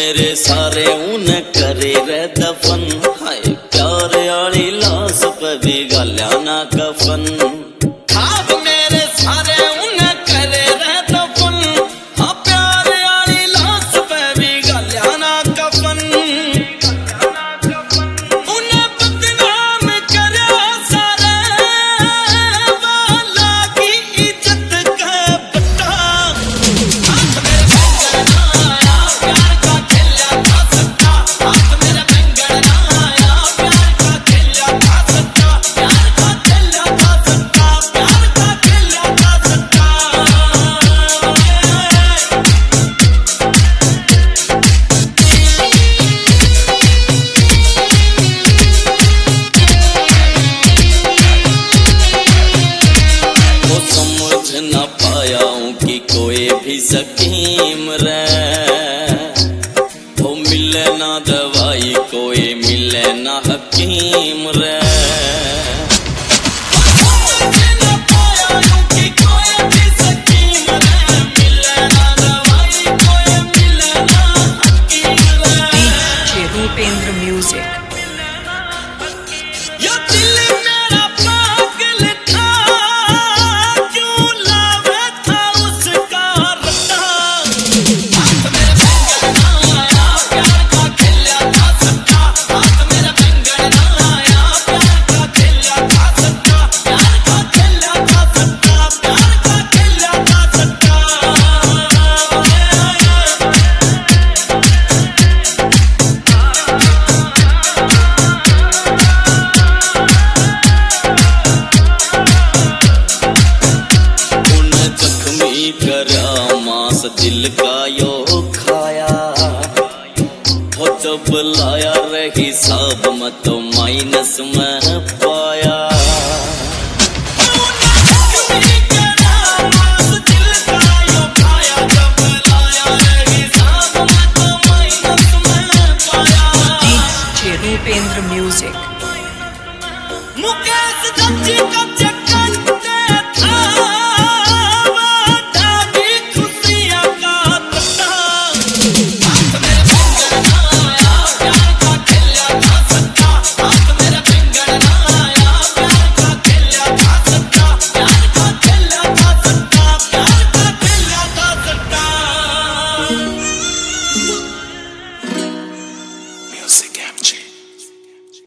मेरे सारे उन करे रे दफन, हाय प्यार आली लाश पे भी गाल्या ना कफन। खाब मेरे सारे उन करे रे दफन, हाँ प्यार आली लाश पे भी गाल्या ना कफन। उन्हें बदनाम करया सारे वाला की इज्जत का बट्टा। न पाया हूँ कि कोई भी सकीम रे, वो मिले ना दवाई कोई मिले ना हकीम रे। रूपेंद्र म्यूजिक। दिल का यो खाया हो जब लाया रे हिसाब में तो माइनस में पाया। रूपेंद्र म्यूजिक। मुकेश